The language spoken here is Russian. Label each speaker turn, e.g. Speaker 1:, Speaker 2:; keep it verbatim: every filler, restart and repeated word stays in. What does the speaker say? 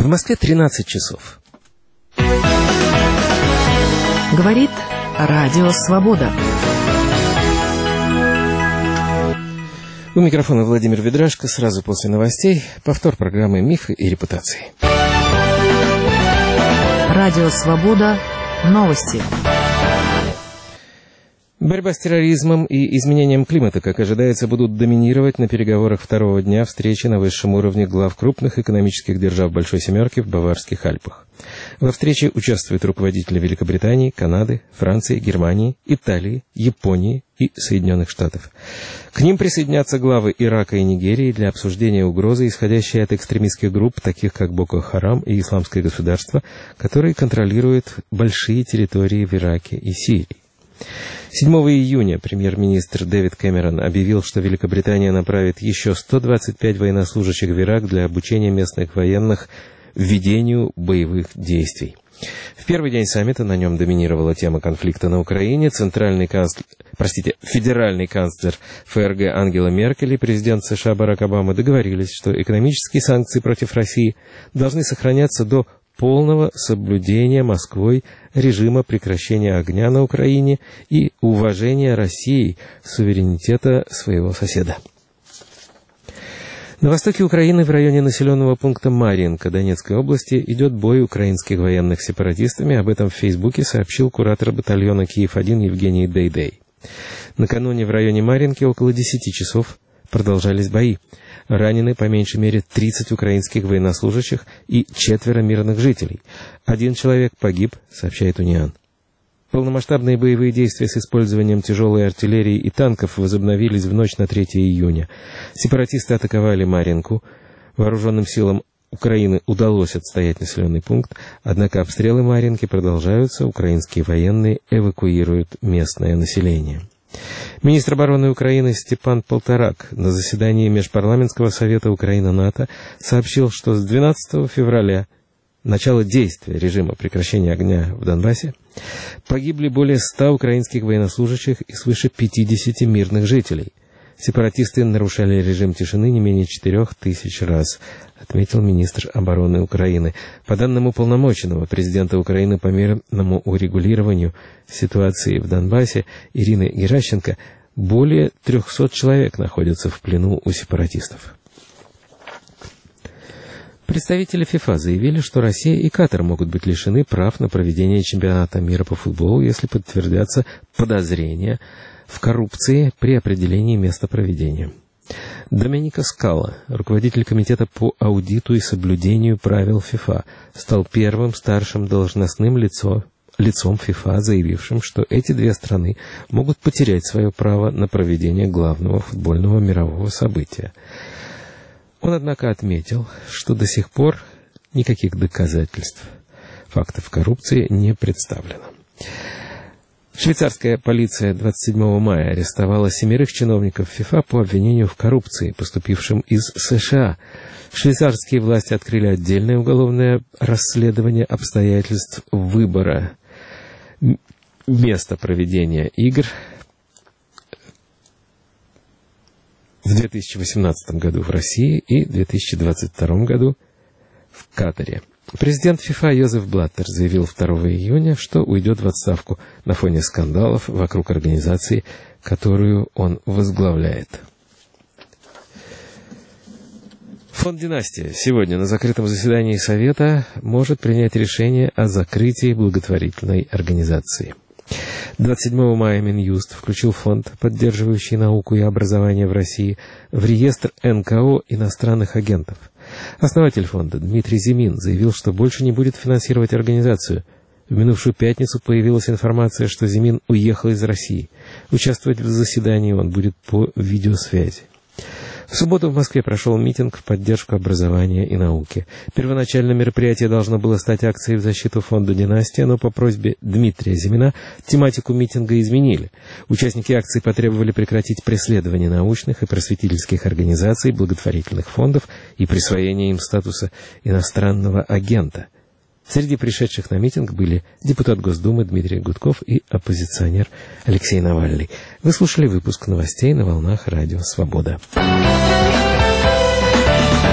Speaker 1: Москве тринадцать часов.
Speaker 2: Говорит Радио Свобода.
Speaker 1: У микрофона Владимир Ведрашко. Сразу после новостей повтор программы «Мифы и репутации».
Speaker 2: Радио Свобода. Новости.
Speaker 1: Борьба с терроризмом и изменением климата, как ожидается, будут доминировать на переговорах второго дня встречи на высшем уровне глав крупных экономических держав Большой Семерки в Баварских Альпах. Во встрече участвуют руководители Великобритании, Канады, Франции, Германии, Италии, Японии и Соединенных Штатов. К ним присоединятся главы Ирака и Нигерии для обсуждения угрозы, исходящей от экстремистских групп, таких как Боко Харам и Исламское государство, которые контролируют большие территории в Ираке и Сирии. седьмого июня премьер-министр Дэвид Кэмерон объявил, что Великобритания направит еще сто двадцать пять военнослужащих в Ирак для обучения местных военных ведению боевых действий. В первый день саммита на нем доминировала тема конфликта на Украине. Центральный канцлер, простите, федеральный канцлер ФРГ Ангела Меркель и президент США Барак Обама договорились, что экономические санкции против России должны сохраняться до полного соблюдения Москвой режима прекращения огня на Украине и уважения России суверенитета своего соседа. На востоке Украины, в районе населенного пункта Марьинка Донецкой области, идет бой украинских военных с сепаратистами. Об этом в Фейсбуке сообщил куратор батальона Киев один Евгений Дейдей. Накануне в районе Марьинки около десяти часов продолжались бои. Ранены по меньшей мере тридцать украинских военнослужащих и четверо мирных жителей. Один человек погиб, сообщает Униан. Полномасштабные боевые действия с использованием тяжелой артиллерии и танков возобновились в ночь на третьего июня. Сепаратисты атаковали Марьинку. Вооруженным силам Украины удалось отстоять населенный пункт, однако обстрелы Марьинки продолжаются, украинские военные эвакуируют местное население. Министр обороны Украины Степан Полторак на заседании Межпарламентского совета Украина-НАТО сообщил, что с двенадцатого февраля, начала действия режима прекращения огня в Донбассе, погибли более ста украинских военнослужащих и свыше пятидесяти мирных жителей. Сепаратисты нарушали режим тишины не менее четырех тысяч раз, отметил министр обороны Украины. По данным уполномоченного президента Украины по мирному урегулированию ситуации в Донбассе Ирины Геращенко, более трехсот человек находятся в плену у сепаратистов. Представители ФИФА заявили, что Россия и Катар могут быть лишены прав на проведение чемпионата мира по футболу, если подтвердятся подозрения в коррупции при определении места проведения. Доменико Скала, руководитель комитета по аудиту и соблюдению правил ФИФА, стал первым старшим должностным лицом, лицом ФИФА, заявившим, что эти две страны могут потерять свое право на проведение главного футбольного мирового события. Он, однако, отметил, что до сих пор никаких доказательств фактов коррупции не представлено. Швейцарская полиция двадцать седьмого мая арестовала семерых чиновников ФИФА по обвинению в коррупции, поступившим из США. Швейцарские власти открыли отдельное уголовное расследование обстоятельств выбора места проведения игр в две тысячи восемнадцатом году в России и в две тысячи двадцать втором году в Катаре. Президент ФИФА Йозеф Блаттер заявил второго июня, что уйдет в отставку на фоне скандалов вокруг организации, которую он возглавляет. Фонд «Династия» сегодня на закрытом заседании Совета может принять решение о закрытии благотворительной организации. двадцать седьмого мая Минюст включил фонд, поддерживающий науку и образование в России, в реестр эн ка о иностранных агентов. Основатель фонда Дмитрий Зимин заявил, что больше не будет финансировать организацию. В минувшую пятницу появилась информация, что Зимин уехал из России. Участвовать в заседании он будет по видеосвязи. В субботу в Москве прошел митинг в поддержку образования и науки. Первоначально мероприятие должно было стать акцией в защиту фонда «Династия», но по просьбе Дмитрия Зимина тематику митинга изменили. Участники акции потребовали прекратить преследование научных и просветительских организаций, благотворительных фондов и присвоение им статуса иностранного агента. Среди пришедших на митинг были депутат Госдумы Дмитрий Гудков и оппозиционер Алексей Навальный. Вы слушали выпуск новостей на волнах Радио Свобода.